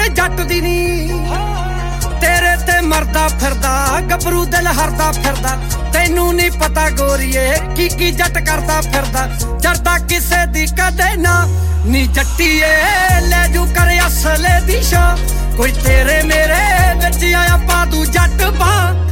ਜੱਟ ਦੀ ਨੀ ਤੇਰੇ ਤੇ ਮਰਦਾ ਫਿਰਦਾ ਗੱਭਰੂ ਦਿਲ ਹਰਦਾ ਫਿਰਦਾ ਤੈਨੂੰ ਨਹੀਂ ਪਤਾ ਗੋਰੀਏ ਕੀ ਜੱਟ ਕਰਦਾ ਫਿਰਦਾ ਜਰਦਾ ਕਿਸੇ ਦੀ ਕਦੇ ਨਾ ਨੀ ਜੱਟੀਏ ਲੈ ਜੂ ਕਰ ਅਸਲੇ ਦੀ ਸ਼ਾਨ ਕੋਈ ਤੇਰੇ ਮੇਰੇ ਵਿੱਚ ਆਇਆ ਪਾ ਦੂ ਜੱਟ ਬਾਂ